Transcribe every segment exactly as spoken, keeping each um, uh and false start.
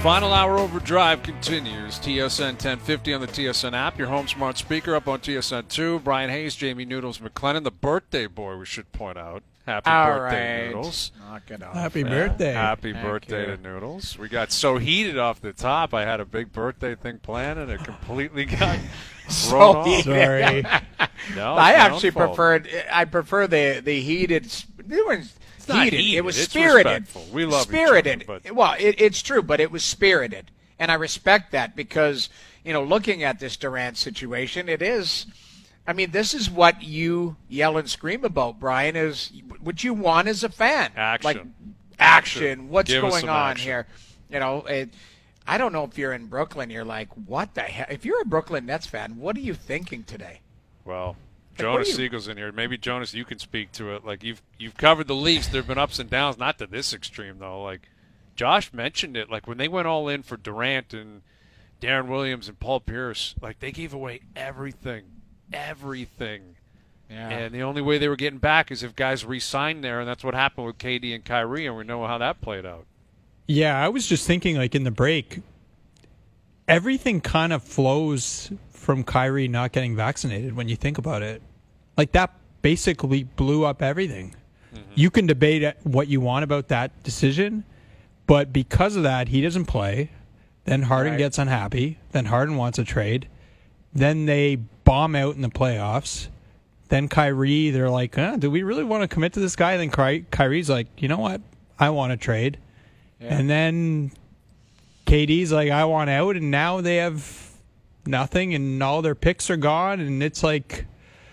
Final Hour Overdrive continues. T S N ten fifty on the T S N app. Your home smart speaker up on T S N two. Brian Hayes, Jamie Noodles McLennan, the birthday boy, we should point out. Happy All birthday, right. Noodles. Knock it off. Happy man. birthday. Happy Thank birthday you. to Noodles. We got so heated off the top. I had a big birthday thing planned, and it completely got So thrown off. heated. Sorry. No, I it's my actually own fault. preferred. I prefer the the heated. It was It's not heated. heated. It was It's spirited. respectful. We love each spirited. other, but- Well, it, it's true, but it was spirited, and I respect that because you know, looking at this Durant situation, it is. I mean, this is what you yell and scream about, Brian. Is what you want as a fan. Action. Like action. What's Give us going some on action. here? You know, it, I don't know if you're in Brooklyn. You're like, what the hell? If you're a Brooklyn Nets fan, what are you thinking today? Well, Like, what Jonas are you- Siegel's in here. Maybe Jonas, you can speak to it. Like you've you've covered the Leafs. There've been ups and downs, not to this extreme though. Like Josh mentioned it. Like when they went all in for Durant and Darren Williams and Paul Pierce, like they gave away everything, everything. Yeah. And the only way they were getting back is if guys re-signed there, and that's what happened with K D and Kyrie, and we know how that played out. Yeah, I was just thinking, like, in the break, everything kind of flows from Kyrie not getting vaccinated when you think about it. Like, that basically blew up everything. Mm-hmm. You can debate what you want about that decision, but because of that, he doesn't play. Then Harden Right. gets unhappy. Then Harden wants a trade. Then they bomb out in the playoffs. Then Kyrie, they're like, huh, do we really want to commit to this guy? Then Ky- Kyrie's like, you know what? I want a trade. Yeah. And then K D's like, I want out. And now they have nothing and all their picks are gone. And it's like,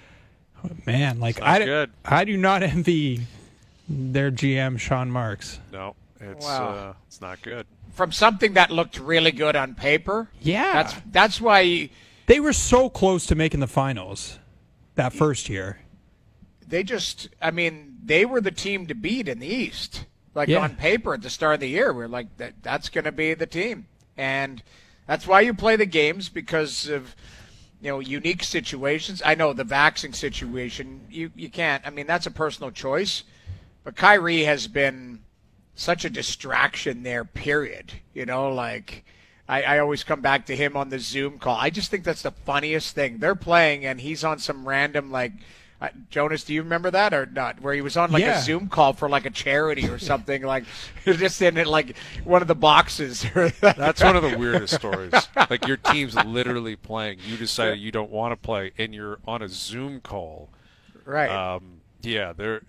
man, like, It's not I, good. I do not envy their G M, Sean Marks. No, it's Wow. uh, it's not good. From something that looked really good on paper. Yeah. That's that's why you, They were so close to making the finals that first year. they just. I mean, they were the team to beat in the East. Like Yeah. on paper at the start of the year, we're like that. That's going to be the team, and that's why you play the games because of you know unique situations. I know the vaccine situation. You you can't. I mean, that's a personal choice, but Kyrie has been such a distraction there, period. You know, like I, I always come back to him on the Zoom call. I just think that's the funniest thing. They're playing and he's on some random like uh, Jonas, do you remember that or not? Where he was on like Yeah. a Zoom call for like a charity or something, like just in it like one of the boxes. That's one of the weirdest stories. Like your team's literally playing. You decided you don't want to play, and you're on a Zoom call. right. Um, yeah, there.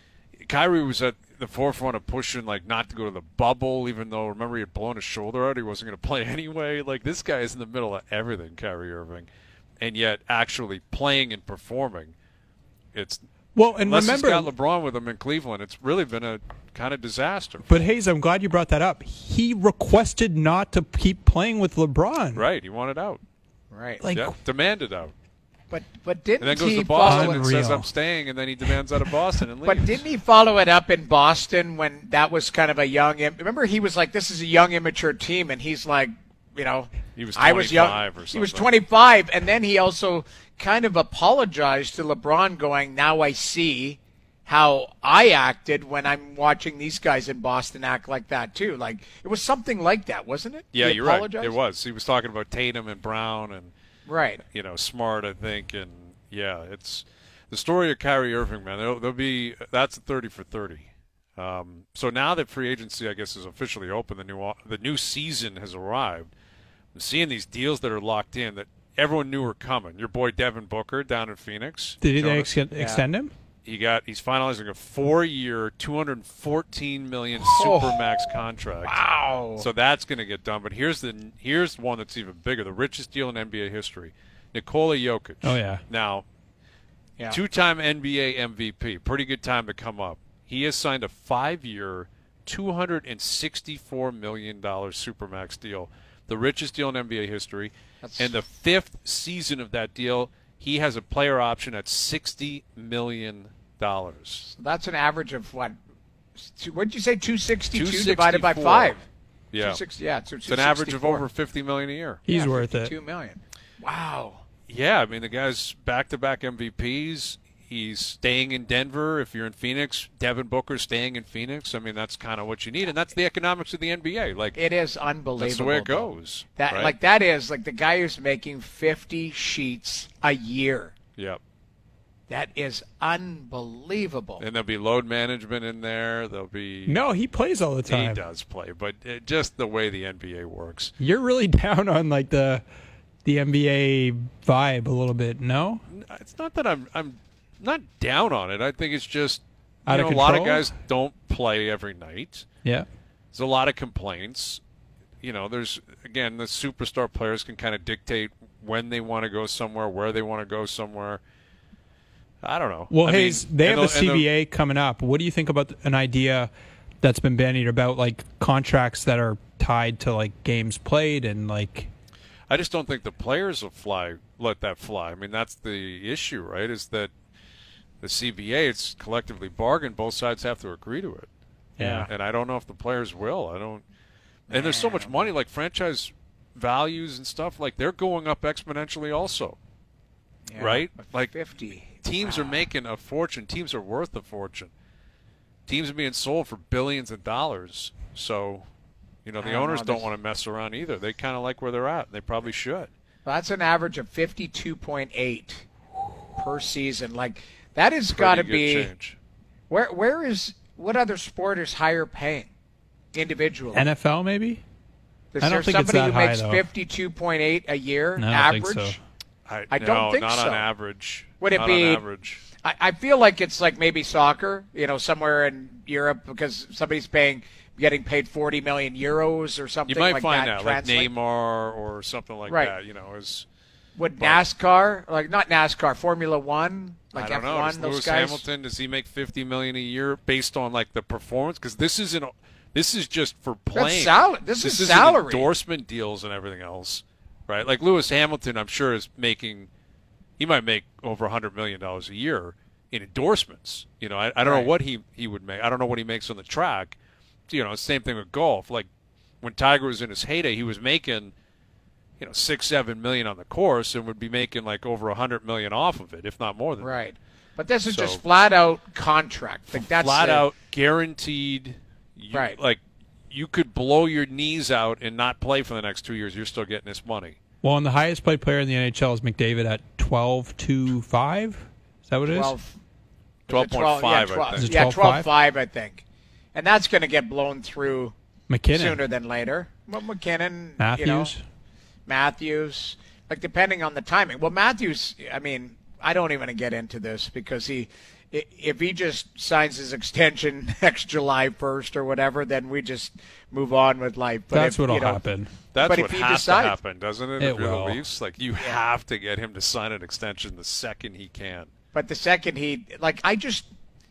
Kyrie was at the forefront of pushing like not to go to the bubble, even though remember he had blown his shoulder out. He wasn't going to play anyway. Like this guy is in the middle of everything, Kyrie Irving, and yet actually playing and performing. It's Well, and unless remember, he's got LeBron with him in Cleveland, it's really been a kind of disaster. but Hayes, I'm glad you brought that up. He requested not to keep playing with LeBron. Right, he wanted out. right. Like, Yeah, demanded out. but but didn't And then goes he to Boston follow and it, says, Unreal. I'm staying, and then he demands out of Boston and leaves. but didn't he follow it up in Boston when that was kind of a young im- remember he was like, this is a young immature team, and he's like, you know, He was I was young. twenty-five or He was something. twenty-five, and then he also kind of apologized to LeBron, going, "Now I see how I acted when I'm watching these guys in Boston act like that too." Like it was something like that, wasn't it? Yeah, He you're right. apologized? It was. He was talking about Tatum and Brown and, Right. you know, Smart, I think. And, yeah, it's the story of Kyrie Irving, man. There'll, there'll be – that's thirty for thirty. Um, so now that free agency, I guess, is officially open, the new the new season has arrived. I'm seeing these deals that are locked in that everyone knew were coming. Your boy Devin Booker down in Phoenix. Did they Jonas, extend, extend him? He got he's finalizing a four-year, two hundred fourteen million Oh. supermax contract. Wow. So that's going to get done. But here's the here's one that's even bigger, the richest deal in N B A history. Nikola Jokic. Oh, yeah. Now, yeah. two-time N B A M V P. Pretty good time to come up. He has signed a five-year, two hundred sixty-four million dollars supermax deal, the richest deal in N B A history. That's- And the fifth season of that deal, he has a player option at sixty million dollars. That's an average of what? What did you say? Two sixty-two two divided by sixty-four. five. Yeah. two sixty, yeah, so It's an average of over fifty million dollars a year. He's yeah, worth it. fifty-two million. Wow. Yeah, I mean, the guy's back-to-back M V Ps. he's staying in Denver. If you're in Phoenix, Devin Booker's staying in Phoenix. I mean, that's kind of what you need, and that's the economics of the N B A. Like it is unbelievable. That's the way it though. goes. That right? like that is like the guy who's making fifty sheets a year. Yep. That is unbelievable. And there'll be load management in there. There'll be No, he plays all the time. He does play, but it, just the way the N B A works. You're really down on like the the N B A vibe a little bit. No, It's not that I'm I'm not down on it. I think it's just you Out know, of a lot of control? guys don't play every night. yeah. There's a lot of complaints. You know, there's again the superstar players can kind of dictate when they want to go somewhere, where they want to go somewhere. I don't know. Well, I Hayes, mean, they and have a the- and the- C B A coming up. What do you think about an idea that's been bandied about, like contracts that are tied to like games played and like? I just don't think the players will fly. Let that fly. I mean, that's the issue, right? Is that the C B A? It's collectively bargained. Both sides have to agree to it. Yeah. And I don't know if the players will. I don't. And there's so much money, like franchise values and stuff. Like they're going up exponentially, also. Yeah, right? but Like fifty. teams are making a fortune. Teams are worth a fortune. Teams are being sold for billions of dollars. So, you know, the I don't owners know, don't this- want to mess around either. They kind of like where they're at. And they probably should. That's an average of fifty-two point eight per season. Like that has got to Pretty good be change. where. Where is what other sport is higher paying individually? N F L maybe? Is I don't there think it's somebody that who high, makes though. fifty-two point eight a year No, I don't average? think so. I, I no, don't think not so. on average. Would it Not be- on average? I, I feel like it's like maybe soccer, you know, somewhere in Europe because somebody's paying, getting paid forty million euros or something You might like find that. that, like translate. Neymar or something like Right. that. You know, is Would but- NASCAR, like not NASCAR, Formula One, like I don't F know. one, Does those Lewis guys? Hamilton, does he make fifty million a year based on like the performance? Because this isn't. This is just for playing. sal- this is isn't salary. endorsement deals and everything else, right? Like Lewis Hamilton, I'm sure is making. He might make over a hundred million dollars a year in endorsements. You know, I, I don't Right. know what he he would make. I don't know what he makes on the track. You know, same thing with golf. Like when Tiger was in his heyday, he was making, you know, six, seven million on the course, and would be making like over a hundred million off of it, if not more than that. Right. But this is So- just flat out contract. Like that's Flat the- out guaranteed. You, Right. Like you could blow your knees out and not play for the next two years. You're still getting this money. Well, and the highest paid player in the N H L is McDavid at twelve to five. Is that what it is? twelve. Twelve is it point five, yeah, I twelve, think. Is it yeah, twelve twelve five? five, I think. And that's going to get blown through McKinnon, sooner than later. Well, McKinnon, Matthews. you know, Matthews, like depending on the timing. Well, Matthews, I mean, I don't even get into this because he, i- if he just signs his extension next July first or whatever, then we just move on with life. But That's if, what'll you know, happen. That's But what if he has decides- to happen, doesn't it? It if you're will. the Leafs, like you have to get him to sign an extension the second he can. But the second he, like, I just,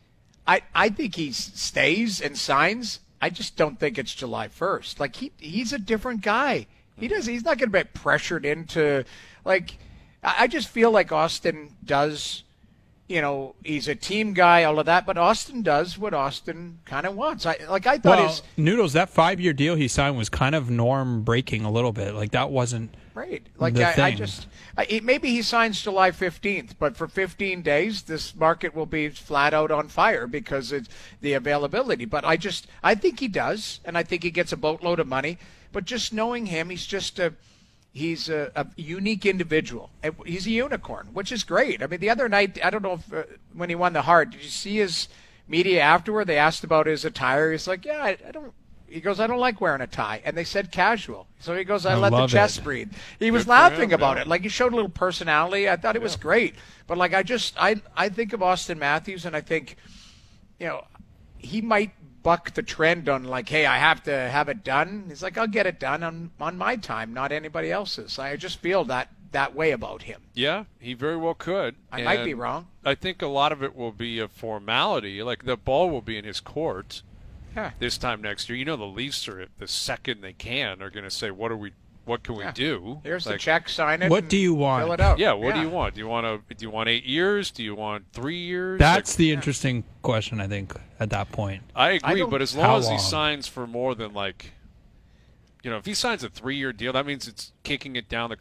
I, I think he stays and signs. I just don't think it's July first. Like he, he's a different guy. He does. He's not going to be pressured into, like, I I just feel like Austin does. You know, he's a team guy, all of that. But Austin does what Austin kind of wants. I like. I thought Well, his Noodles, that five-year deal he signed was kind of norm breaking a little bit. Like that wasn't. Right. Like the I, I thing. just I, it- maybe he signs July fifteenth, but for fifteen days this market will be flat out on fire because it's the availability. But I just I think he does, and I think he gets a boatload of money. But just knowing him, he's just a he's a, a unique individual. And he's a unicorn, which is great. I mean, the other night I don't know if uh, when he won the Hart, did you see his media afterward? They asked about his attire. He's like, yeah, I, I don't. He goes, I don't like wearing a tie. And they said casual. So he goes, I, I let the love chest it. breathe. He was for laughing him, about yeah. it. Like he showed a little personality. I thought it was great. But like I just I I think of Austin Matthews and I think, you know, he might buck the trend on like, hey, I have to have it done. He's like, I'll get it done on on my time, not anybody else's. I just feel that that way about him. Yeah, he very well could. I might be And wrong. I think a lot of it will be a formality. Like the ball will be in his court Yeah. this time next year. You know, the Leafs are the second they can are going to say, "What are we? What can we Yeah. do?" Here's the Like, check, sign it. What and do you want? Fill it out. Yeah, what do you want? Do you want to? Do you want eight years? Do you want three years? That's Like, the interesting question, I think, at that point. I I agree, don't- but as How long as he long? signs for more than like, you know, if he signs a three-year deal, that means it's kicking it down the curb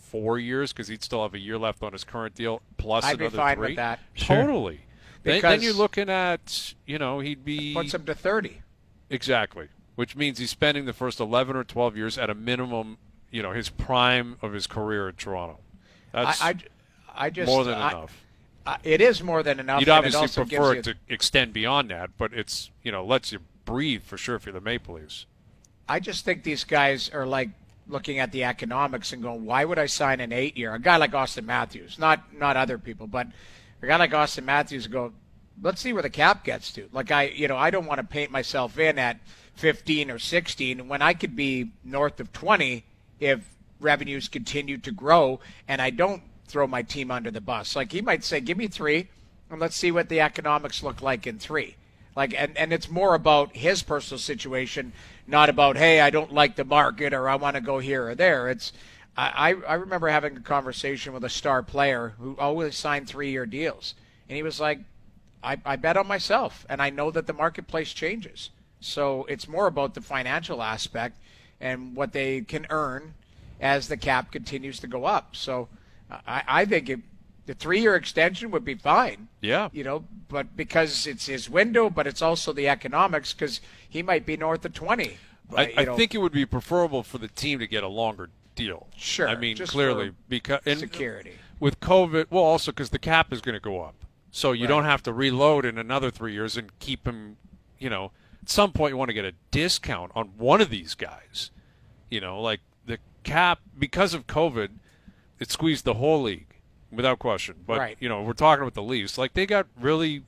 four years because he'd still have a year left on his current deal plus I'd another be fine three. with that. Totally. Then, Because then you're looking at, you know, he'd be puts him to thirty. Exactly, which means he's spending the first eleven or twelve years at a minimum, you know, his prime of his career in Toronto. That's I, I, I just more than I, enough. I, it is more than enough. You'd and obviously it also prefer gives it you, to extend beyond that, but it's, you know, lets you breathe for sure if you're the Maple Leafs. I just think these guys are like looking at the economics and going, why would I sign an eight-year? A guy like Austin Matthews, not not other people, but a guy like Austin Matthews go, let's see where the cap gets to. Like I, you know, I don't want to paint myself in at fifteen or sixteen when I could be north of twenty if revenues continue to grow and I don't throw my team under the bus. Like he might say, give me three and let's see what the economics look like in three. Like, and, and it's more about his personal situation, not about, hey, I don't like the market or I want to go here or there. It's, I, I remember having a conversation with a star player who always signed three-year deals. And he was like, I, I bet on myself, and I know that the marketplace changes. So it's more about the financial aspect and what they can earn as the cap continues to go up. So I, I think it, the three-year extension would be fine. Yeah. You know, but because it's his window, but it's also the economics because he might be north of twenty. I, I know, think it would be preferable for the team to get a longer deal. Sure. I mean, just clearly for because and security. With COVID, well, also because the cap is going to go up, so you Right. don't have to reload in another three years and keep him. You know, at some point you want to get a discount on one of these guys. You know, like the cap because of COVID, it squeezed the whole league. Without question. But, Right. you know, we're talking about the Leafs. Like, they got really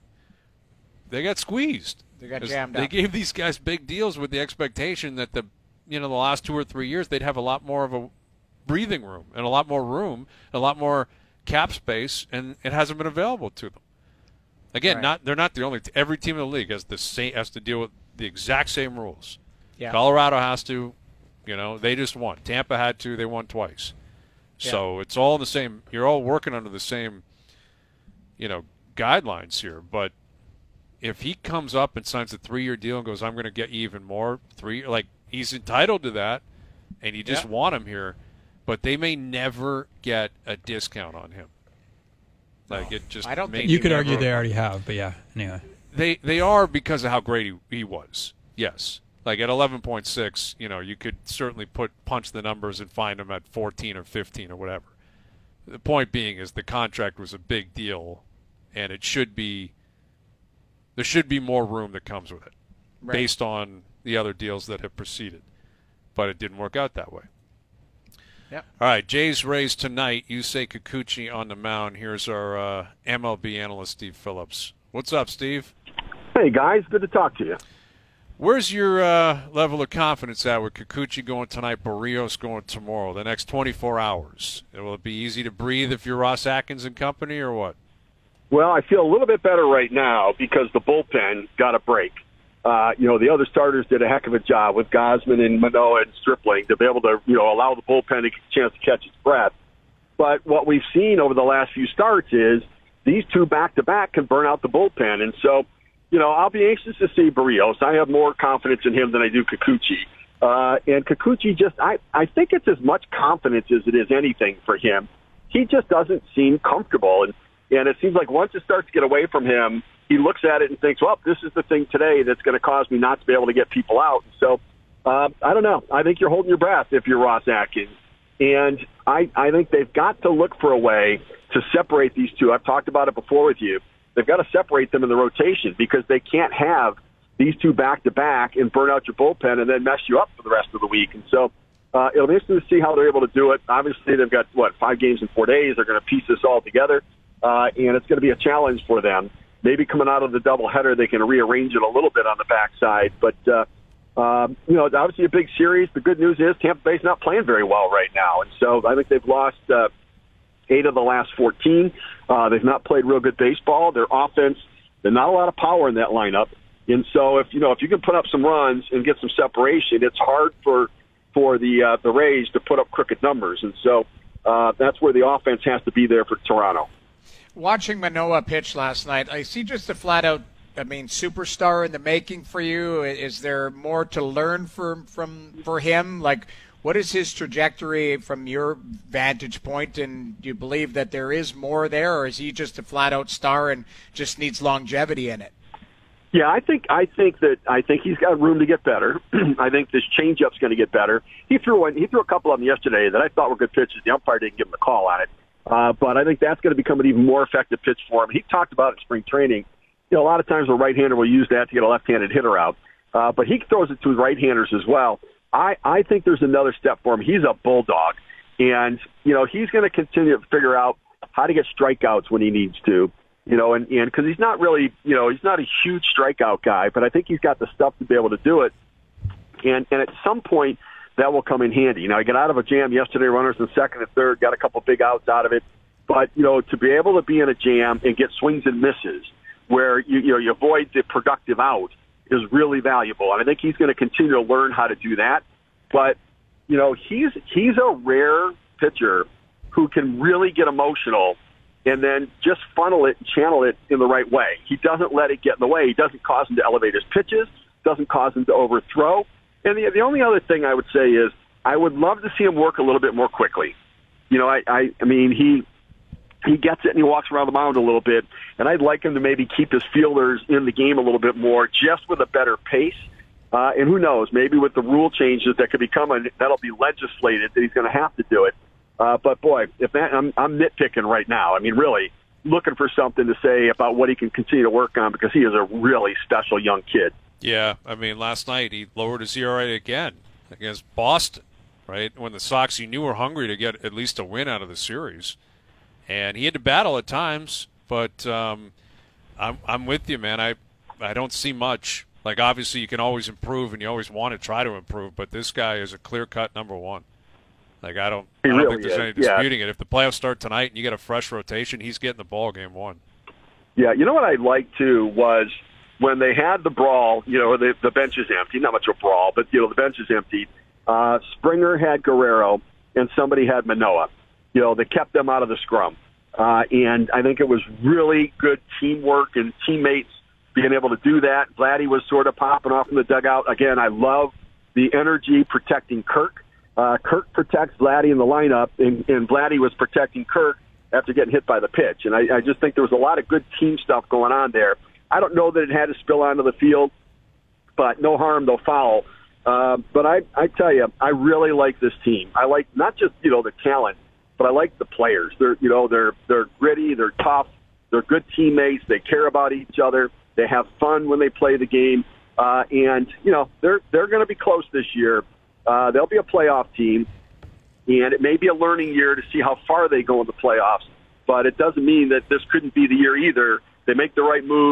– they got squeezed. They got As jammed They up. gave these guys big deals with the expectation that, the you know, the last two or three years they'd have a lot more of a breathing room and a lot more room, a lot more cap space, and it hasn't been available to them. Again, Right. not they're not the only – every team in the league has, the same, has to deal with the exact same rules. Yeah. Colorado has to. You know, they just won. Tampa had to. They won twice. So it's all the same. You're all working under the same, you know, guidelines here. But if he comes up and signs a three-year deal and goes, "I'm going to get you even more," three like he's entitled to that, and you just Yeah. want him here. But they may never get a discount on him. Like it just. I don't may think You he could never- argue they already have, but yeah. Anyway, They they are because of how great he, he was. Yes. Like at eleven point six, you know, you could certainly put punch the numbers and find him at fourteen or fifteen or whatever. The point being is the contract was a big deal, and it should be there should be more room that comes with it, Right. based on the other deals that have preceded. But it didn't work out that way. Yep. All right, Jays Rays tonight. You say Kikuchi on the mound. Here's our uh, M L B analyst, Steve Phillips. What's up, Steve? Hey, guys. Good to talk to you. Where's your uh, level of confidence at with Kikuchi going tonight, Barrios going tomorrow, the next twenty-four hours? Will it be easy to breathe if you're Ross Atkins and company, or what? Well, I feel a little bit better right now because the bullpen got a break. Uh, you know, the other starters did a heck of a job with Gosman and Manoah and Stripling to be able to, you know, allow the bullpen a chance to catch its breath. But what we've seen over the last few starts is these two back-to-back can burn out the bullpen. And so, you know, I'll be anxious to see Barrios. I have more confidence in him than I do Kikuchi. Uh, and Kikuchi just, I, I think it's as much confidence as it is anything for him. He just doesn't seem comfortable. And, and it seems like once it starts to get away from him, he looks at it and thinks, well, this is the thing today that's going to cause me not to be able to get people out. So, uh, I don't know. I think you're holding your breath if you're Ross Atkins. And I, I think they've got to look for a way to separate these two. I've talked about it before with you. They've got to separate them in the rotation because they can't have these two back-to-back and burn out your bullpen and then mess you up for the rest of the week. And so uh, it'll be interesting to see how they're able to do it. Obviously, they've got, what, five games in four days. They're going to piece this all together, uh, and it's going to be a challenge for them. Maybe coming out of the doubleheader, they can rearrange it a little bit on the backside. But, uh, um, you know, it's obviously a big series. The good news is Tampa Bay's not playing very well right now. And so I think they've lost uh, eight of the last fourteen. Uh, they've not played real good baseball. Their offense, there's not a lot of power in that lineup. And so if, you know, if you can put up some runs and get some separation, it's hard for for the uh, the Rays to put up crooked numbers. And so uh, that's where the offense has to be there for Toronto. Watching Manoah pitch last night, I see just a flat-out, I mean, superstar in the making for you. Is there more to learn from from for him? Like, What is his trajectory from your vantage point, and do you believe that there is more there, or is he just a flat-out star and just needs longevity in it? Yeah, I think I think that I think he's got room to get better. I think this changeup's going to get better. He threw one, he threw a couple of them yesterday that I thought were good pitches. The umpire didn't give him a call on it, uh, but I think that's going to become an even more effective pitch for him. He talked about it in spring training. You know, a lot of times a right-hander will use that to get a left-handed hitter out, uh, but he throws it to his right-handers as well. I, I think there's another step for him. He's a bulldog, and, you know, he's going to continue to figure out how to get strikeouts when he needs to, you know, and and because he's not really, you know, he's not a huge strikeout guy, but I think he's got the stuff to be able to do it, and, and at some point that will come in handy. You know, he got out of a jam yesterday, runners in second and third, got a couple big outs out of it, but, you know, to be able to be in a jam and get swings and misses where, you, you know, you avoid the productive out is really valuable, and I think he's going to continue to learn how to do that. But, you know, he's he's a rare pitcher who can really get emotional and then just funnel it and channel it in the right way. He doesn't let it get in the way. He doesn't cause him to elevate his pitches, doesn't cause him to overthrow. And the, the only other thing I would say is I would love to see him work a little bit more quickly. You know, I, I, I mean, he... He gets it and he walks around the mound a little bit, and I'd like him to maybe keep his fielders in the game a little bit more, just with a better pace. Uh, and who knows, maybe with the rule changes that could be coming, that'll be legislated that he's going to have to do it. Uh, but boy, if that, I'm, I'm nitpicking right now. I mean, really looking for something to say about what he can continue to work on, because he is a really special young kid. Yeah, I mean, last night he lowered his E R A again against Boston, right? When the Sox, you knew, were hungry to get at least a win out of the series. And he had to battle at times, but um, I'm I'm with you, man. I I don't see much. Like, obviously, you can always improve, and you always want to try to improve, but this guy is a clear-cut number one. Like, I don't, I don't really think there's is. any disputing yeah. it. If the playoffs start tonight and you get a fresh rotation, he's getting the ball game one. Yeah, you know what I liked, too, was when they had the brawl, you know, the, the bench is empty. Not much of a brawl, but, you know, the bench is empty. Uh, Springer had Guerrero, and somebody had Manoah. You know, they kept them out of the scrum. Uh, and I think it was really good teamwork and teammates being able to do that. Vladdy was sort of popping off in the dugout. Again, I love the energy protecting Kirk. Uh, Kirk protects Vladdy in the lineup, and, and Vladdy was protecting Kirk after getting hit by the pitch. And I, I just think there was a lot of good team stuff going on there. I don't know that it had to spill onto the field, but no harm, no foul. Uh, but I, I tell you, I really like this team. I like not just, you know, the talent, but I like the players. They're, you know, they're they're gritty, they're tough, they're good teammates, they care about each other, they have fun when they play the game, uh, and you know they're they're going to be close this year. Uh, they'll be a playoff team, and it may be a learning year to see how far they go in the playoffs. But it doesn't mean that this couldn't be the year either. They make the right move,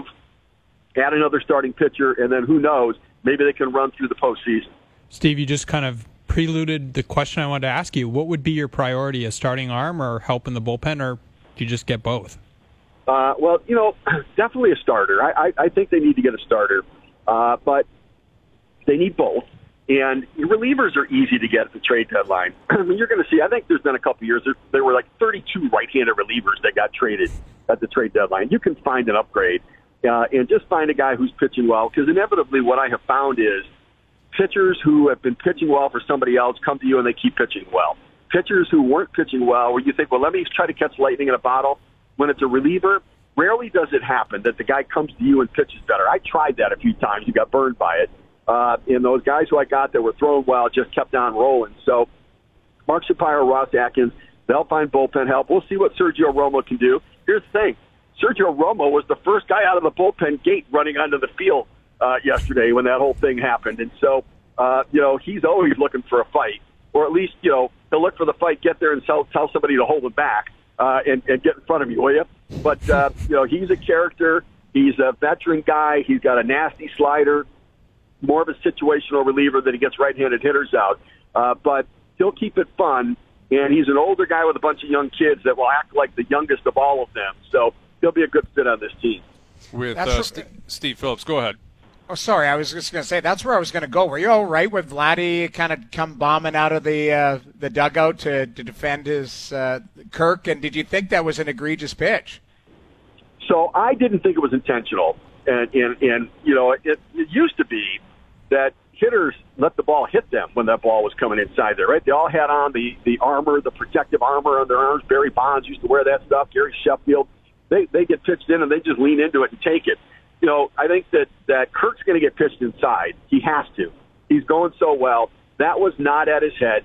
add another starting pitcher, and then who knows? Maybe they can run through the postseason. Steve, you just kind of preluded the question I wanted to ask you. What would be your priority, a starting arm or help in the bullpen, or do you just get both? Uh, well, you know, definitely a starter. I, I, I think they need to get a starter, uh, but they need both. And relievers are easy to get at the trade deadline. I mean, you're going to see, I think there's been a couple of years, there, there were like thirty-two right-handed relievers that got traded at the trade deadline. You can find an upgrade uh, and just find a guy who's pitching well, because inevitably what I have found is pitchers who have been pitching well for somebody else come to you and they keep pitching well. Pitchers who weren't pitching well, where you think, well, let me try to catch lightning in a bottle. When it's a reliever, rarely does it happen that the guy comes to you and pitches better. I tried that a few times. You got burned by it. Uh, and those guys who I got that were throwing well just kept on rolling. So Mark Shapiro, Ross Atkins, they'll find bullpen help. We'll see what Sergio Romo can do. Here's the thing. Sergio Romo was the first guy out of the bullpen gate running onto the field Uh, yesterday when that whole thing happened. And so, uh, you know, he's always looking for a fight, or at least, you know, he'll look for the fight, get there and tell, tell somebody to hold him back uh, and, and get in front of you, will you? But, uh, you know, he's a character. He's a veteran guy. He's got a nasty slider, more of a situational reliever that he gets right-handed hitters out. Uh, but he'll keep it fun, and he's an older guy with a bunch of young kids that will act like the youngest of all of them. So he'll be a good fit on this team. With uh, St- Steve Phillips, go ahead. Oh, sorry. I was just going to say that's where I was going to go. Were you all right with Vladdy kind of come bombing out of the uh, the dugout to, to defend his uh, Kirk? And did you think that was an egregious pitch? So I didn't think it was intentional, and and, and you know, it, it used to be that hitters let the ball hit them when that ball was coming inside there, right? They all had on the, the armor, the protective armor on their arms. Barry Bonds used to wear that stuff. Gary Sheffield. They they get pitched in and they just lean into it and take it. You know, I think that, that Kurt's going to get pitched inside. He has to. He's going so well. That was not at his head.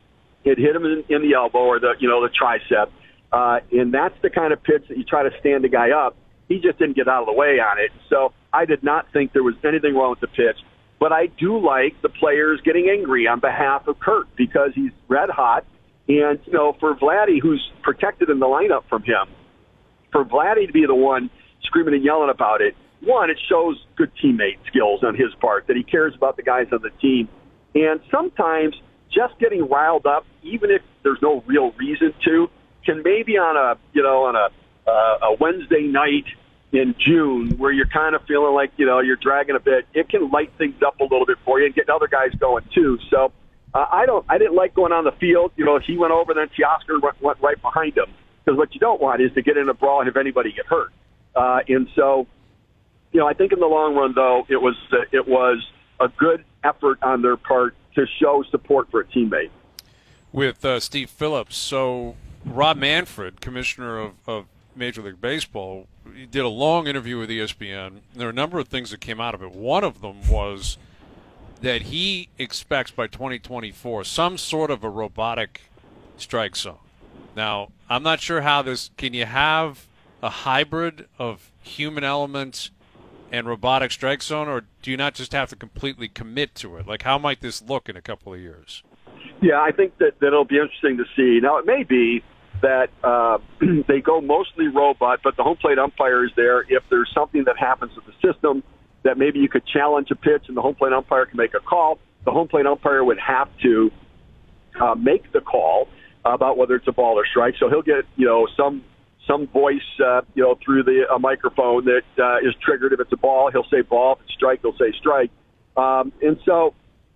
It hit him in, in the elbow or the, you know, the tricep. Uh, and that's the kind of pitch that you try to stand the guy up. He just didn't get out of the way on it. So I did not think there was anything wrong with the pitch. But I do like the players getting angry on behalf of Kurt because he's red hot. And, you know, for Vladdy, who's protected in the lineup from him, for Vladdy to be the one screaming and yelling about it, one, it shows good teammate skills on his part, that he cares about the guys on the team. And sometimes just getting riled up, even if there's no real reason to, can maybe on a, you know, on a, uh, a Wednesday night in June where you're kind of feeling like, you know, you're dragging a bit, it can light things up a little bit for you and get other guys going too. So uh, I don't, I didn't like going on the field. You know, he went over, then Teoscar went, went right behind him. Because what you don't want is to get in a brawl and have anybody get hurt. Uh, and so, you know, I think in the long run, though, it was uh, it was a good effort on their part to show support for a teammate. With uh, Steve Phillips, so Rob Manfred, commissioner of, of Major League Baseball, he did a long interview with E S P N. There are a number of things that came out of it. One of them was that he expects by twenty twenty-four some sort of a robotic strike zone. Now, I'm not sure how this – can you have a hybrid of human elements and robotic strike zone, or do you not just have to completely commit to it? Like, how might this look in a couple of years? Yeah, I think that, that it'll be interesting to see. Now, it may be that uh, they go mostly robot, but the home plate umpire is there. If there's something that happens with the system that maybe you could challenge a pitch and the home plate umpire can make a call, the home plate umpire would have to uh, make the call about whether it's a ball or strike. So he'll get, you know, some some voice, uh, you know, through the a microphone that uh, is triggered. If it's a ball, he'll say ball. If it's strike, he'll say strike. Um, and so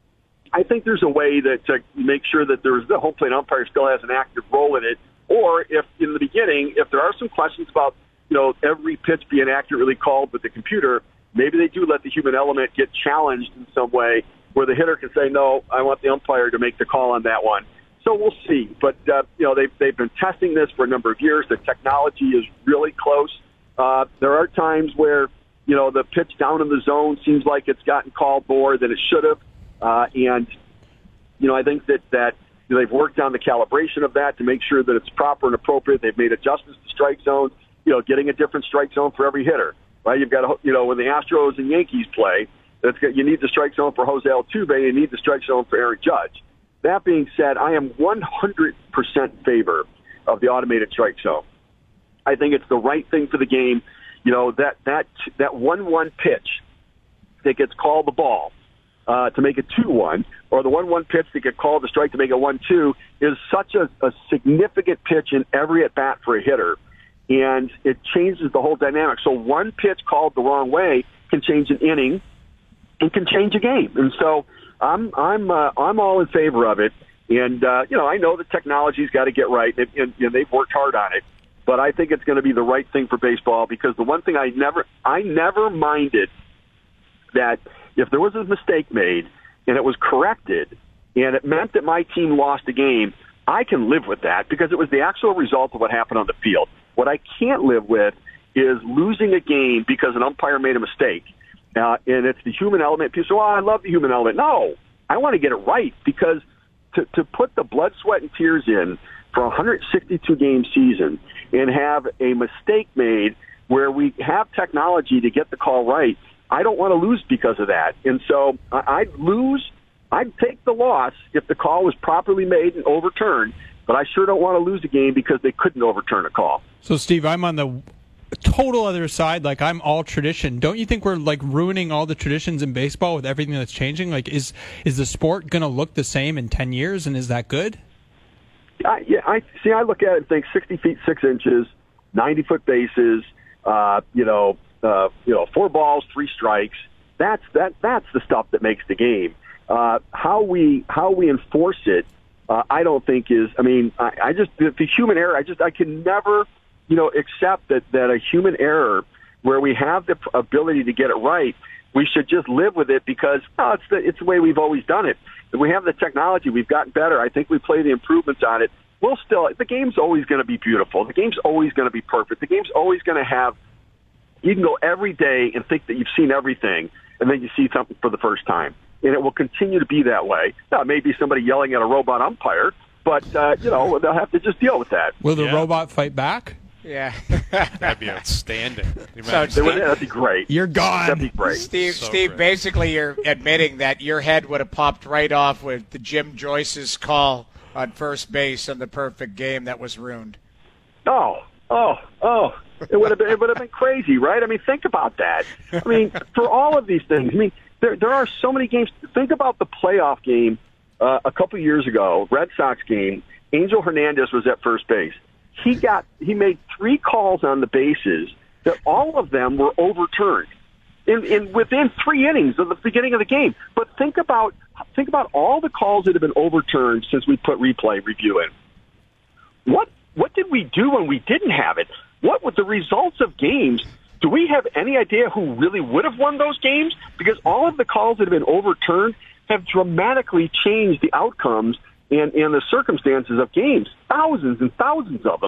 I think there's a way that to make sure that there's the home plate umpire still has an active role in it. Or if in the beginning, if there are some questions about, you know, every pitch being accurately called with the computer, maybe they do let the human element get challenged in some way where the hitter can say, no, I want the umpire to make the call on that one. So we'll see. But, uh, you know, they've, they've been testing this for a number of years. The technology is really close. Uh, there are times where, you know, the pitch down in the zone seems like it's gotten called more than it should have. Uh, and, you know, I think that, that you know, they've worked on the calibration of that to make sure that it's proper and appropriate. They've made adjustments to strike zones, you know, getting a different strike zone for every hitter. Right? You've got, you know, when the Astros and Yankees play, that's got, you need the strike zone for Jose Altuve, you need the strike zone for Aaron Judge. That being said, I am one hundred percent in favor of the automated strike zone. I think it's the right thing for the game. You know, that that that one one pitch that gets called the ball uh, to make it two one, or the one one pitch that gets called the strike to make it one two, is such a, a significant pitch in every at-bat for a hitter, and it changes the whole dynamic. So one pitch called the wrong way can change an inning and can change a game. And so I'm I'm uh, I'm all in favor of it, and uh, you know I know the technology's got to get right, and, and, and they've worked hard on it. But I think it's going to be the right thing for baseball because the one thing I never I never minded that if there was a mistake made and it was corrected and it meant that my team lost a game, I can live with that because it was the actual result of what happened on the field. What I can't live with is losing a game because an umpire made a mistake. Uh, and it's the human element. People say, well, I love the human element. No, I want to get it right because to, to put the blood, sweat, and tears in for a one hundred sixty-two game season and have a mistake made where we have technology to get the call right, I don't want to lose because of that. And so I'd lose, I'd take the loss if the call was properly made and overturned, but I sure don't want to lose a game because they couldn't overturn a call. So, Steve, I'm on the total other side. Like, I'm all tradition. Don't you think we're like ruining all the traditions in baseball with everything that's changing? Like, is is the sport going to look the same in ten years, and is that good? I, yeah, I see. I look at it and think sixty feet six inches, ninety foot bases. Uh, you know, uh, you know, four balls, three strikes. That's that. That's the stuff that makes the game. Uh, how we how we enforce it, uh, I don't think is. I mean, I, I just the, the human error. I just I can never. You know, accept that, that a human error where we have the ability to get it right, we should just live with it because oh, it's the it's the way we've always done it. And we have the technology. We've gotten better. I think we play the improvements on it. We'll still the game's always going to be beautiful. The game's always going to be perfect. The game's always going to have. You can go every day and think that you've seen everything, and then you see something for the first time, and it will continue to be that way. Now, maybe somebody yelling at a robot umpire, but uh, you know they'll have to just deal with that. Will the Yeah. robot fight back? Yeah. That'd be outstanding. You So, imagine That would- that? That'd be great. You're gone. That'd be great. Steve, So Steve, great. basically you're admitting that your head would have popped right off with the Jim Joyce's call on first base on the perfect game that was ruined. Oh, oh, oh! It would have been it would have been crazy, right? I mean, think about that. I mean, for all of these things, I mean, there there are so many games. Think about the playoff game uh, a couple years ago, Red Sox game. Angel Hernandez was at first base. He got he made three calls on the bases that all of them were overturned in, in within three innings of the beginning of the game. But think about think about all the calls that have been overturned since we put replay review in. What what did we do when we didn't have it? What were the results of games? Do we have any idea who really would have won those games? Because all of the calls that have been overturned have dramatically changed the outcomes and, and the circumstances of games, thousands and thousands of them.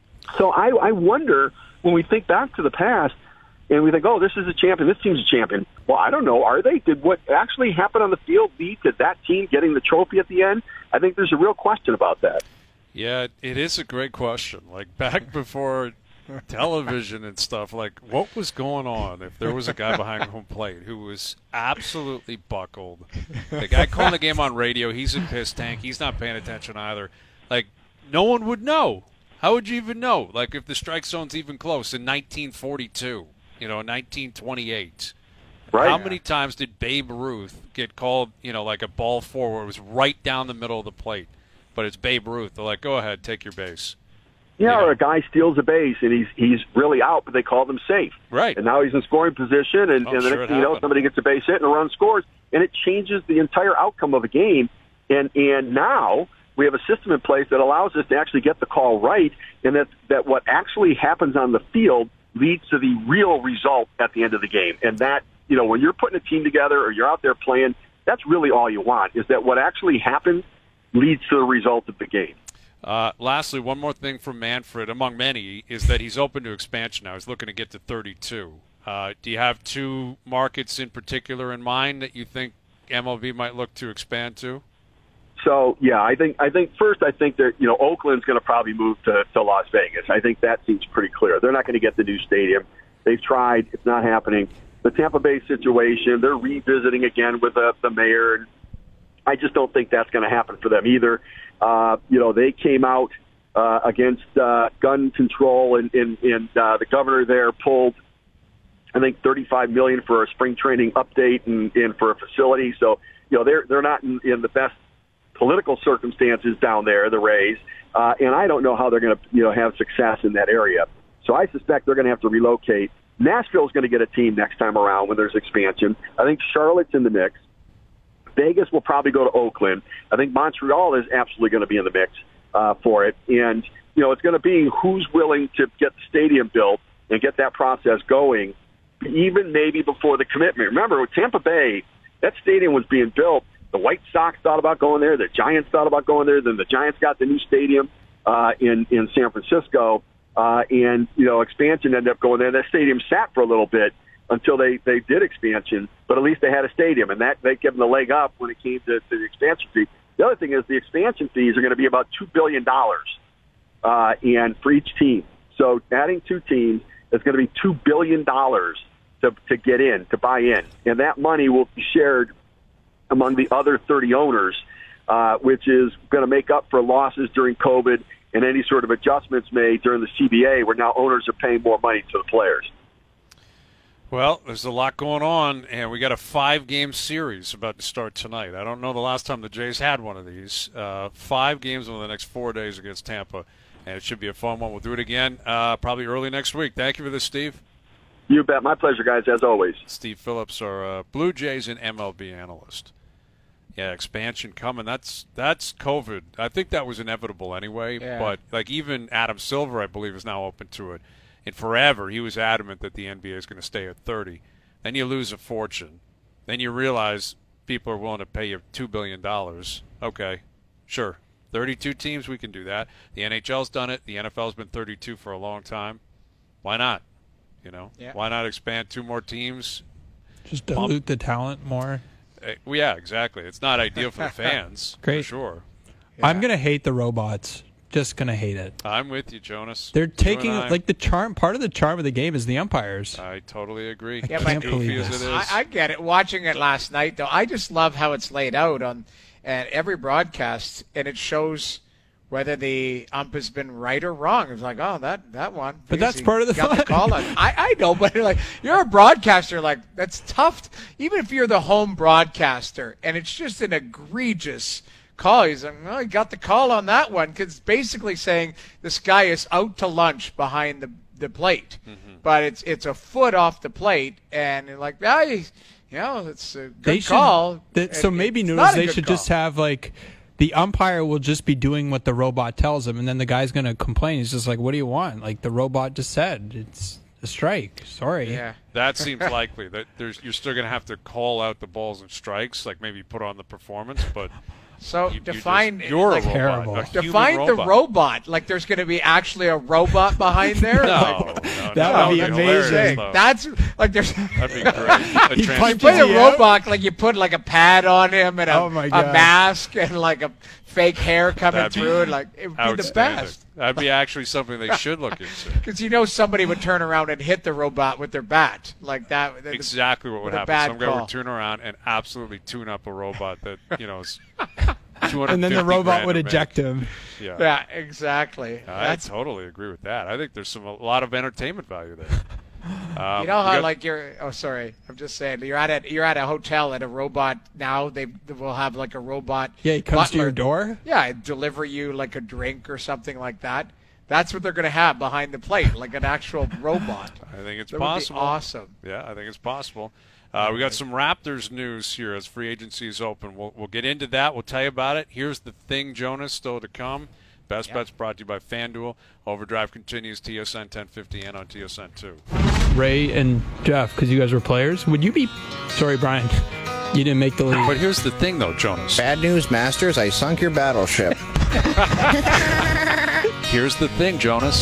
So I, I wonder when we think back to the past and we think, oh, this is a champion, this team's a champion. Well, I don't know. Are they? Did what actually happened on the field lead to that team getting the trophy at the end? I think there's a real question about that. Yeah, it is a great question. Like back before television and stuff, like what was going on if there was a guy behind home plate who was absolutely buckled? The guy calling the game on radio, he's in piss tank, he's not paying attention either. Like no one would know. How would you even know? Like if the strike zone's even close in nineteen forty-two, you know, nineteen twenty-eight. Right. How many times did Babe Ruth get called, you know, like a ball four where it was right down the middle of the plate? But it's Babe Ruth. They're like, go ahead, take your base. Yeah, Yeah. or a guy steals a base and he's he's really out, but they called him safe. Right. And now he's in scoring position, and, Oh, and the sure next it thing you know, happened. somebody gets a base hit and a run scores, and it changes the entire outcome of a game. And and now we have a system in place that allows us to actually get the call right, and that that what actually happens on the field leads to the real result at the end of the game. And that, you know, when you're putting a team together or you're out there playing, that's really all you want, is that what actually happens leads to the result of the game. Uh, lastly, one more thing from Manfred, among many, is that he's open to expansion now. He's looking to get to thirty-two. Uh, do you have two markets in particular in mind that you think M L B might look to expand to? So yeah, I think I think first I think that you know Oakland's going to probably move to, to Las Vegas. I think that seems pretty clear. They're not going to get the new stadium. They've tried; it's not happening. The Tampa Bay situation, they're revisiting again with the, the mayor. And I just don't think that's going to happen for them either. Uh, you know, they came out uh, against uh, gun control, and, and, and uh, the governor there pulled, I think, thirty-five million dollars for a spring training update and, and for a facility. So you know, they're they're not in, in the best political circumstances down there, the Rays, uh, and I don't know how they're going to, you know, have success in that area. So I suspect they're going to have to relocate. Nashville's going to get a team next time around when there's expansion. I think Charlotte's in the mix. Vegas will probably go to Oakland. I think Montreal is absolutely going to be in the mix uh, for it. And, you know, it's going to be who's willing to get the stadium built and get that process going, even maybe before the commitment. Remember, with Tampa Bay, that stadium was being built. The White Sox thought about going there. The Giants thought about going there. Then the Giants got the new stadium uh, in, in San Francisco. Uh, and, you know, expansion ended up going there. That stadium sat for a little bit until they, they did expansion, but at least they had a stadium, and that they gave them the leg up when it came to, to the expansion fee. The other thing is the expansion fees are going to be about two billion dollars uh, and for each team. So adding two teams is going to be two billion dollars to, to get in, to buy in. And that money will be shared among the other thirty owners, uh, which is going to make up for losses during COVID and any sort of adjustments made during the C B A, where now owners are paying more money to the players. Well, there's a lot going on, and we got a five-game series about to start tonight. I don't know the last time the Jays had one of these. Uh, five games over the next four days against Tampa, and it should be a fun one. We'll do it again uh, probably early next week. Thank you for this, Steve. You bet. My pleasure, guys, as always. Steve Phillips, our uh, Blue Jays and M L B analyst. Yeah, expansion coming. That's that's COVID. I think that was inevitable anyway. Yeah. But like even Adam Silver, I believe, is now open to it. And forever, he was adamant that the N B A is going to stay at thirty. then you lose a fortune. Then you realize people are willing to pay you two billion dollars. Okay, sure. thirty-two teams, we can do that. The N H L's done it. The N F L's been thirty-two for a long time. Why not? You know, yeah. Why not expand two more teams? Just dilute the talent more. Uh, well, yeah, exactly. It's not ideal for the fans, Great. for sure. Yeah. I'm going to hate the robots. Just going to hate it. I'm with you, Jonas. They're You taking, and I- like, the charm. Part of the charm of the game is the umpires. I totally agree. I Yeah, As can't but- goofy believe as this. it is. I, I get it. Watching it last night, though, I just love how it's laid out on and every broadcast, and it shows whether the ump has been right or wrong. It's like, oh, that that one. But because that's he part of the got fun. the call on. I I know, but like you're a broadcaster, like that's tough. Even if you're the home broadcaster, and it's just an egregious call. He's like, oh, he got the call on that one because basically saying this guy is out to lunch behind the the plate, Mm-hmm. but it's it's a foot off the plate, and you're like, ah, you know, it's a good They should- call. that- so And maybe it's noodles. not a They good should call. just have like the umpire will just be doing what the robot tells him, and then the guy's going to complain. He's just like, "What do you want?" Like the robot just said, "It's a strike." Sorry. Yeah. That seems likely. That there's you're still going to have to call out the balls and strikes, like maybe put on the performance, but So you, you define just, you're like, a robot, terrible. a human define the robot. robot. Like there's going to be actually a robot behind there. No, Like, no, That no, would be that'd amazing. hilarious, though. that's like there's. That'd be great. A He trans- punches Put a you out? robot like you put like a pad on him and a, Oh, my a God. mask and like a fake hair coming That'd be through and like it would be the outstanding. best That'd be actually something they should look into. because you know somebody would turn around and hit the robot with their bat like that. The- Exactly what would with a happen. bad Some guy call. would turn around and absolutely tune up a robot that you know is two hundred. And then the robot would eject him. Yeah. Yeah, exactly. I That's totally agree with that. I think there's some a lot of entertainment value there. Um, you know we how got- like you're oh sorry I'm just saying you're at a you're at a hotel and a robot now they, they will have like a robot Yeah, he comes to butler. your door. Yeah, and deliver you like a drink or something like that. That's what they're going to have behind the plate, like an actual robot. I think it's That possible. would be awesome. Yeah, I think it's possible. Uh, we got some Raptors news here as free agency is open. We'll, we'll get into that. We'll tell you about it. Here's the thing, Jonas, still to come. Best Yep. Bets brought to you by FanDuel. Overdrive continues, T S N ten fifty and on T S N two. Ray and Jeff, because you guys were players. Would you be? Sorry, Brian. You didn't make the league. But here's the thing, though, Jonas. Bad news, Masters. I sunk your battleship. Here's the thing, Jonas.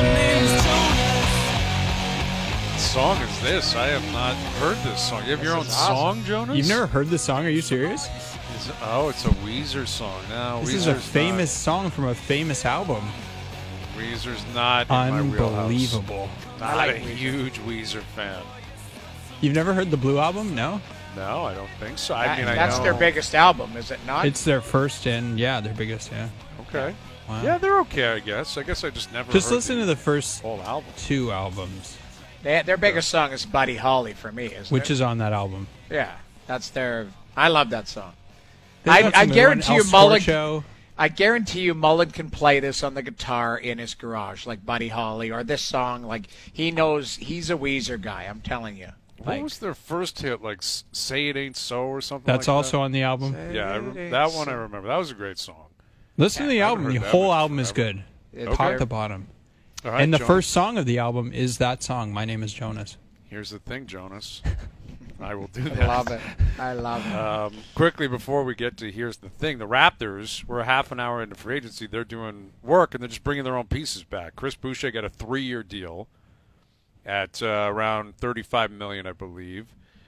What song is this? I have not heard this song. You have your own is awesome. song, Jonas? You've never heard this song? Are you serious? Is it- oh, it's a Weezer song. No, This Weezer's is a not- famous song from a famous album. Weezer's not in my wheelhouse. Unbelievable. Not like a Weezer. huge Weezer fan. You've never heard the Blue album? No. No, I don't think so. I That- mean, I that's know. their biggest album, is it not? It's their first and yeah, their biggest. Yeah. Okay. Wow. Yeah, they're okay, I guess. I guess I just never Just heard listen to the first whole album. two albums, They, their biggest song is Buddy Holly for me, isn't which it? is on that album. Yeah, that's their. I love that song. They've I, got I some other guarantee one, you, El Mullen. Scorcho. I guarantee you, Mullen can play this on the guitar in his garage, like Buddy Holly, or this song. Like he knows he's a Weezer guy. I'm telling you. What Like, was their first hit? Like S- "Say It Ain't So" or something. That's like also that? on the album. Yeah, I re- that one I remember. That was a great song. Listen to the I haven't album. heard The that whole one album is forever. good, It's top very- to bottom. All right, And the Jonas. first song of the album is that song. My name is Jonas. Here's the thing, Jonas. I will do I that. love it. I love it. Um, quickly before we get to here's the thing, the Raptors were half an hour into free agency. They're doing work and they're just bringing their own pieces back. Chris Boucher got a three-year deal at uh, around thirty-five million dollars, I believe.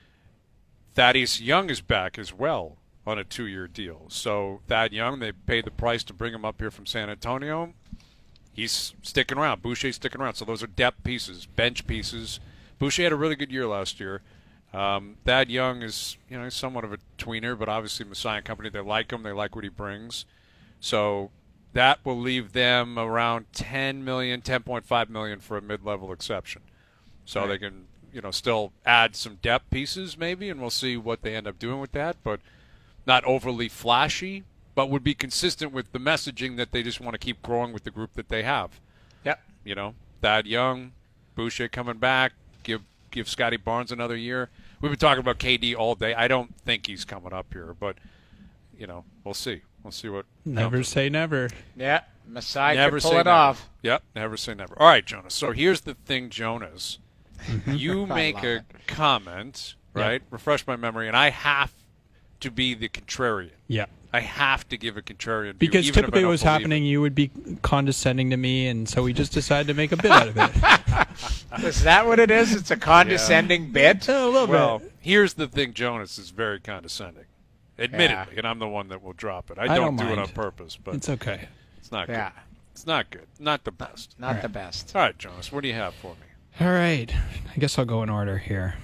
Thaddeus Young is back as well on a two-year deal. So Thad Young, they paid the price to bring him up here from San Antonio. He's sticking around. Boucher's sticking around. So those are depth pieces, bench pieces. Boucher had a really good year last year. Um, Thad Young is, you know, he's somewhat of a tweener, but obviously Messiah and Company, they like him. They like what he brings. So that will leave them around ten million dollars, ten point five million dollars for a mid-level exception. So Right. they can, you know, still add some depth pieces maybe, and we'll see what they end up doing with that. But not overly flashy, but would be consistent with the messaging that they just want to keep growing with the group that they have. Yep. You know, Thad Young, Boucher coming back, give give Scotty Barnes another year. We've been talking about K D all day. I don't think he's coming up here, but, you know, we'll see. We'll see what Never comes. say never. Yeah. Messiah Never can pull say it never. off. Yep, never say never. All right, Jonas. So here's the thing, Jonas. You make love a it. comment, right? Refresh my memory, and I have to be the contrarian. Yeah. I have to give a contrarian view, Because even if I typically don't what was believe happening, it. you would be condescending to me, and so we just decided to make a bit out of it. Is that what it is? It's a condescending bit? a little Well, bit. here's the thing, Jonas is very condescending, admittedly, Yeah. and I'm the one that will drop it. I, I don't, don't do it mind. on purpose, but It's okay. it's not Yeah. good. It's not good. Not the best. Not the best. All right, Jonas, what do you have for me? All right. I guess I'll go in order here.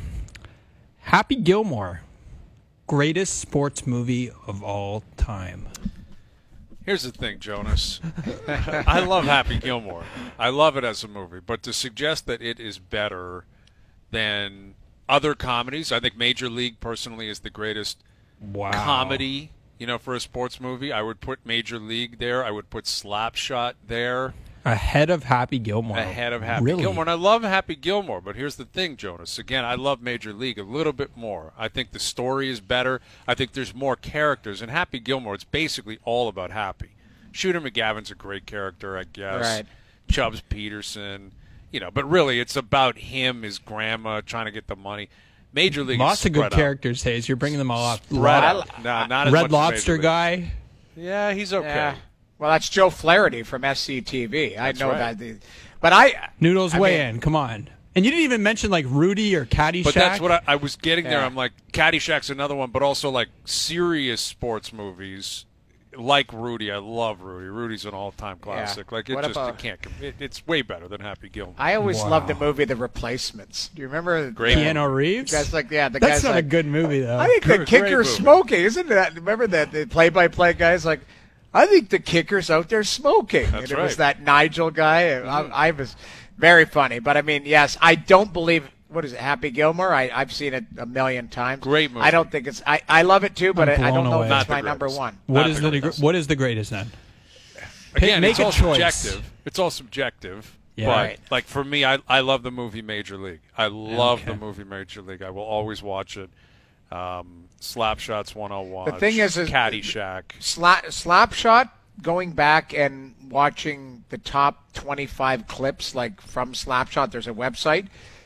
Happy Gilmore. Greatest sports movie of all time. Here's the thing, Jonas. I love Happy Gilmore. I love it as a movie, but to suggest that it is better than other comedies, I think Major League personally is the greatest Wow. comedy, you know, for a sports movie. I would put Major League there. I would put Slapshot there Ahead of Happy Gilmore. ahead of Happy really? Gilmore. And I love Happy Gilmore, but here's the thing, Jonas. Again, I love Major League a little bit more. I think the story is better. I think there's more characters. In Happy Gilmore, it's basically all about Happy. Shooter McGavin's a great character, I guess. Right. Chubbs Peterson, you know, but really it's about him, his grandma, trying to get the money. Major League Lots is of good spread out. characters, Hayes. You're bringing them all up. Spread Lot- out. No, not as much Red as Lobster Major League. guy. Yeah, he's okay. Yeah. Well, that's Joe Flaherty from S C T V. I That's know right. that. The, but I Noodles I way mean- in. Come on. And you didn't even mention like Rudy or Caddyshack. But that's what I, I was getting there. Yeah. I'm like, Caddyshack's another one, but also like serious sports movies like Rudy. I love Rudy. Rudy's an all-time classic. Like it What just about- it can't. com- It, it's way better than Happy Gilmore. I always Wow. loved the movie The Replacements. Do you remember? Great the, Keanu Reeves. The guy's like, yeah, the That's guy's not like, a good movie though. I think the Great kicker's movie. smoking, isn't that? Remember that the play-by-play guy's like, I think the kicker's out there smoking. That's and it right. was that Nigel guy. Mm-hmm. I, I was very funny, but I mean, yes, I don't believe. What is it, Happy Gilmore? I, I've seen it a million times. Great movie. I don't think it's. I, I love it too, but I, I'm I don't blown know away. if Not it's the my number greatest. one. What Not is the the greatest. what is the greatest then? Again, make it's a all choice. subjective. It's all subjective. Yeah. but Right. like for me, I I love the movie Major League. I love Okay. the movie Major League. I will always watch it. Um, Slapshot's one I'll watch. The thing is, is Caddyshack. Slap, Slapshot, going back and watching the top twenty-five clips, like from Slapshot, there's a website.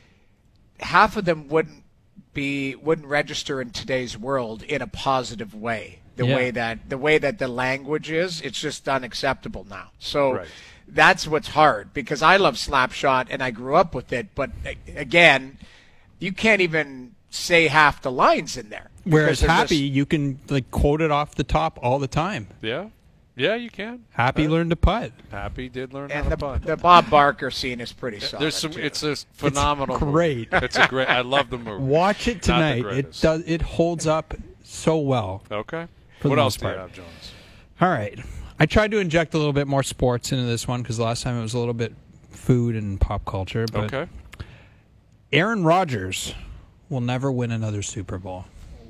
Half of them wouldn't be wouldn't register in today's world in a positive way. The Yeah. way that the way that the language is, it's just unacceptable now. So Right. that's what's hard because I love Slapshot and I grew up with it, but a- again, you can't even say half the lines in there. Whereas because they're Happy, just- you can like quote it off the top all the time. Yeah, yeah, you can. Happy Uh, learned to putt. Happy did learn and how the, to putt. the Bob Barker scene is pretty solid. There's some. too. It's a phenomenal. movie. great. It's a great. I love the movie. Watch it Not the tonight. It greatest. does. It holds up so well. Okay. For What the else most do you part. have, Jones? All right. I tried to inject a little bit more sports into this one because last time it was a little bit food and pop culture. But Okay. Aaron Rodgers will never win another Super Bowl.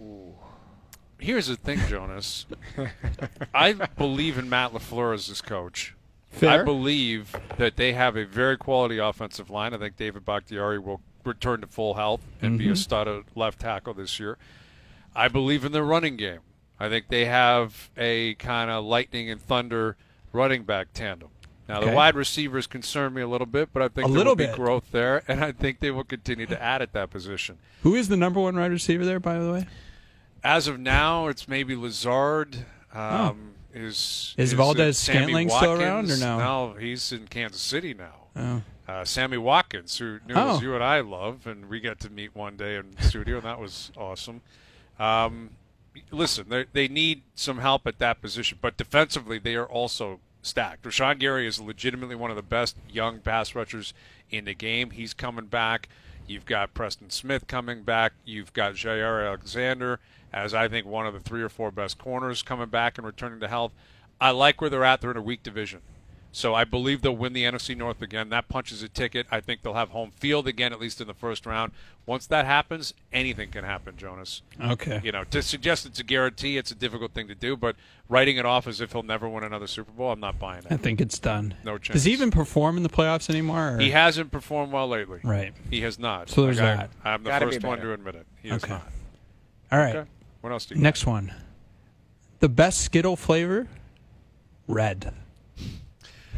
Here's the thing, Jonas. I believe in Matt LaFleur as his coach. Fair. I believe that they have a very quality offensive line. I think David Bakhtiari will return to full health and be a stud at left tackle this year. I believe in their running game. I think they have a kind of lightning and thunder running back tandem. Now, Okay. the wide receivers concern me a little bit, but I think A there little will be bit. growth there, and I think they will continue to add at that position. Who is the number one wide receiver there, by the way? As of now, it's maybe Lazard. Um, is, Is it Valdez Sammy Scantling still Watkins? around, or no? No, he's in Kansas City now. Oh. Uh, Sammy Watkins, who knew Oh. you and I love, and we got to meet one day in the studio, and that was awesome. Um, listen, they they need some help at that position, but defensively they are also stacked. Rashawn Gary is legitimately one of the best young pass rushers in the game. He's coming back. You've got Preston Smith coming back. You've got Jair Alexander as I think one of the three or four best corners coming back and returning to health. I like where they're at. They're in a weak division. So I believe they'll win the N F C North again. That punches a ticket. I think they'll have home field again, at least in the first round. Once that happens, anything can happen, Jonas. Okay. You know, to suggest it's a guarantee, it's a difficult thing to do, but writing it off as if he'll never win another Super Bowl, I'm not buying I it. think it's done. No chance. Does he even perform in the playoffs anymore? Or? He hasn't performed well lately. Right. He has not. So there's Like, that. I, I'm the Gotta be first one better. to admit it. He has Okay. not. All right. Okay. What else do you Next one. The best Skittle flavor? Red.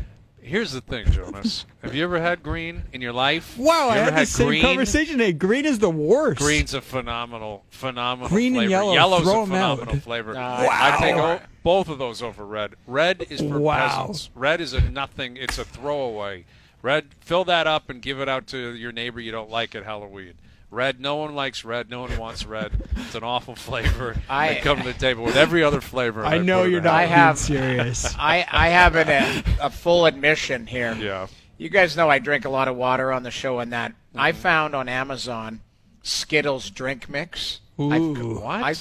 Here's the thing, Jonas. Have you ever had green in your life? Wow, you I ever had the same green? conversation today. Green is the worst. Green's a phenomenal, phenomenal Green and flavor. yellow, Yellow's throw a 'em phenomenal out. flavor. Wow. I take o- both of those over red. Red is for Wow. peasants. Red is a nothing. It's a throwaway. Red, fill that up and give it out to your neighbor you don't like at Halloween. Red, no one likes red. No one wants red. It's an awful flavor. I- They come to the table with every other flavor. and I know put it you're in. not I being have- serious. I, I have an, a, a full admission here. Yeah. You guys know I drink a lot of water on the show and that. Mm-hmm. I found on Amazon Skittles drink mix. I- Ooh. What? I,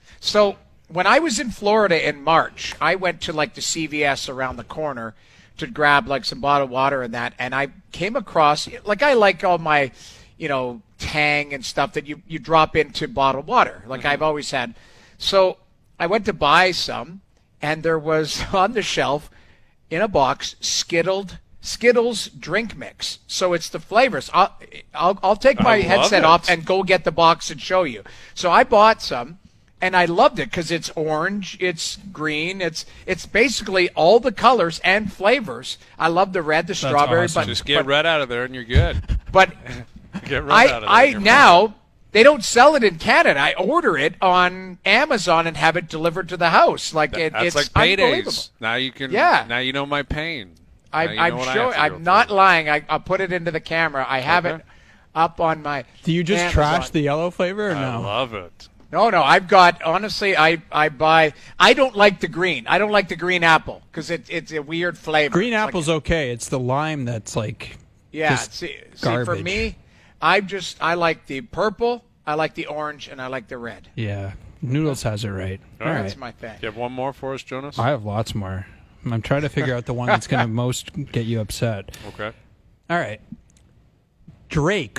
so when I was in Florida in March, I went to like the C V S around the corner to grab like some bottled water and that, and I came across like I like all my, you know, Tang and stuff that you you drop into bottled water, like Mm-hmm. I've always had. So I went to buy some, and there was on the shelf in a box Skittled Skittles drink mix. So it's the flavors. I'll I'll, I'll take my I love headset it. off and go get the box and show you. So I bought some, and I loved it because it's orange, it's green, it's it's basically all the colors and flavors. I love the red, the strawberry, awesome. but Just get but, red out of there and you're good. but Get red I out of there. I and you're now they don't sell it in Canada. I order it on Amazon and have it delivered to the house. Like fine. it, That's it's like unbelievable. paydays. Now you can. Yeah. Now you know my pain. Now I, you know I'm what I sure. have to I'm go not through. lying. I, I'll put it into the camera. I have Okay. it up on my. Do you just Amazon. trash the yellow flavor or I no? love it. No, no. I've got honestly. I I buy. I don't like the green. I don't like the green apple because it, it's a weird flavor. Green It's like- apple's okay. It's the lime that's like yeah. just See, see, for garbage. me, I just I like the purple. I like the orange, and I like the red. yeah. Noodles has it right. All All right. right. That's my thing. You have one more for us, Jonas? I have lots more. I'm trying to figure out the one that's going to most get you upset. Okay. All right. Drake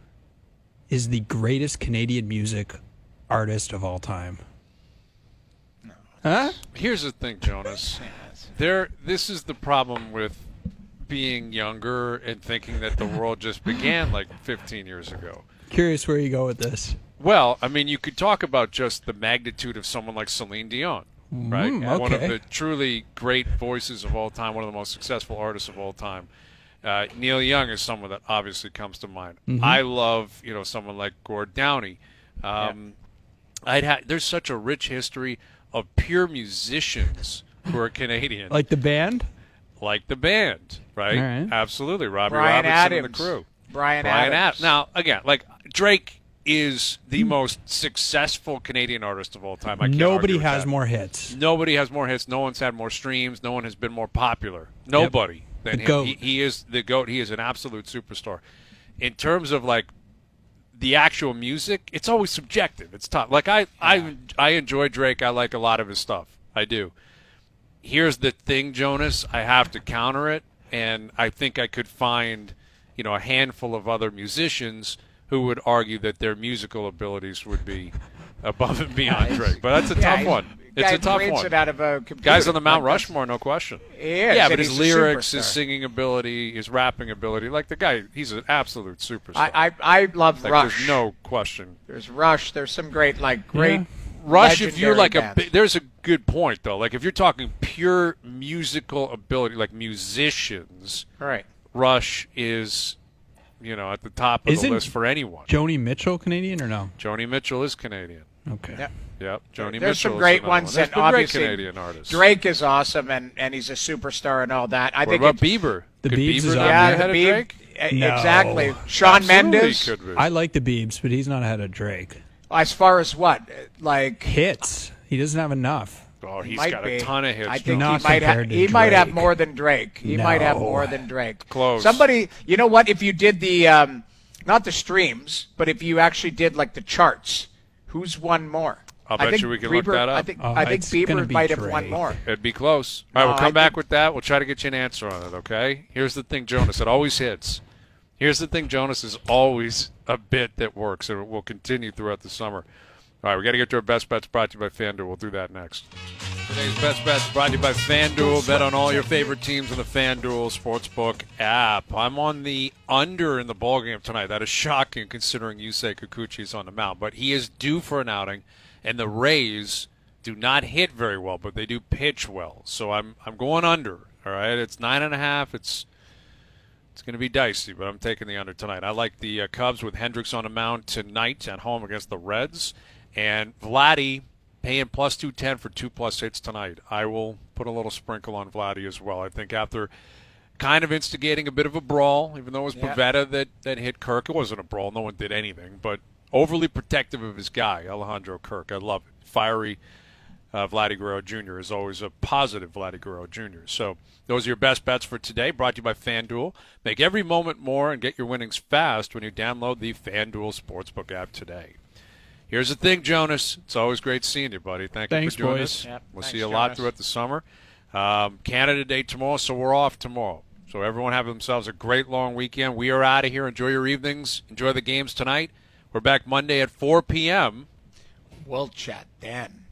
is the greatest Canadian music artist of all time. Huh? Here's the thing, Jonas. There. This is the problem with being younger and thinking that the world just began like fifteen years ago. Curious where you go with this. Well, I mean, you could talk about just the magnitude of someone like Celine Dion, right? Mm, One of okay. the truly great voices of all time, one of the most successful artists of all time. Uh, Neil Young is someone that obviously comes to mind. Mm-hmm. I love, you know, someone like Gord Downey. Um, I'd ha- there's such a rich history of pure musicians who are Canadian, Like the band? like the band, right? All right. Absolutely, Robbie Brian Robertson Adams. and the crew. Brian, Brian Adams. Adams. Now, again, like Drake is the most successful Canadian artist of all time. I can't Nobody argue with has that. more hits. Nobody has more hits. No one's had more streams. No one has been more popular. Nobody than The him. GOAT. He, he is the goat. He is an absolute superstar. In terms of like the actual music, it's always subjective. It's tough. Like I, I, I enjoy Drake. I like a lot of his stuff. I do. Here's the thing, Jonas. I have to counter it, and I think I could find, you know, a handful of other musicians who would argue that their musical abilities would be above and beyond Drake. But that's a Yeah, tough he's- one. It's guy a tough creates one. it out of a computer. Guys on the Mount Like, that's- Rushmore, no question. He is, yeah, and but his he's a lyrics, superstar. his singing ability, his rapping ability, like the guy, he's an absolute superstar. I, I I love like, Rush. There's no question. There's Rush. There's some great like great. Yeah. Rush, if you're legendary like a, bands. bi- there's a good point though. Like if you're talking pure musical ability, like musicians, Right. Rush is, you know, at the top of Isn't the list for anyone. Joni Mitchell Canadian or no? Joni Mitchell is Canadian. Okay. Yeah. Yep, Joni There's Mitchell. some is great another ones, one. There's and been obviously great Canadian artists. Drake is awesome, and, and he's a superstar and all that. I What think about it- Bieber? The Could Biebs Bieber is not up be Yeah, ahead the of Bieb- Drake? e- No. exactly. Sean Absolutely Mendes. could be. I like the Biebs, but he's not ahead of Drake. As far as what, like Hits. He doesn't have enough. Oh, he's might got be. a ton of hits. I think Not he might have. compared to He might have Drake. more than Drake. He might have No. more than Drake. Close. Somebody, you know what? If you did the, um, not the streams, but if you actually did like the charts, who's won more? I'll I bet think you we can look Bieber- that up. I think Oh, I think it's gonna Bieber be might have won Drake. more. It'd be close. All right, No, we'll come I back think- with that. We'll try to get you an answer on it, okay? Here's the thing, Jonas. It always hits. Here's the thing, Jonas, is always a bit that works, and it will continue throughout the summer. All right, we got to get to our best bets brought to you by FanDuel. We'll do that next. Today's best bets brought to you by FanDuel. Bet on all your favorite teams in the FanDuel Sportsbook app. I'm on the under in the ballgame tonight. That is shocking considering Yusei Kikuchi is on the mound, but he is due for an outing, and the Rays do not hit very well, but they do pitch well. So I'm I'm going under. All right, it's nine and a half. It's it's going to be dicey, but I'm taking the under tonight. I like the uh, Cubs with Hendricks on the mound tonight at home against the Reds, and Vladdy paying plus two ten for two plus hits tonight. I will put a little sprinkle on Vladdy as well. I think after kind of instigating a bit of a brawl, even though it was Yeah. Pivetta that, that hit Kirk. It wasn't a brawl. No one did anything, but overly protective of his guy, Alejandro Kirk. I love it. Fiery uh, Vladdy Guerrero Junior is always a positive Vladdy Guerrero Junior So those are your best bets for today, brought to you by FanDuel. Make every moment more and get your winnings fast when you download the FanDuel Sportsbook app today. Here's the thing, Jonas. It's always great seeing you, buddy. Thank you Thanks, for doing boys. this. Yep. We'll Thanks, see you a lot Jonas. throughout the summer. Um, Canada Day tomorrow, so we're off tomorrow. So everyone have themselves a great long weekend. We are out of here. Enjoy your evenings. Enjoy the games tonight. We're back Monday at four p.m. We'll chat then.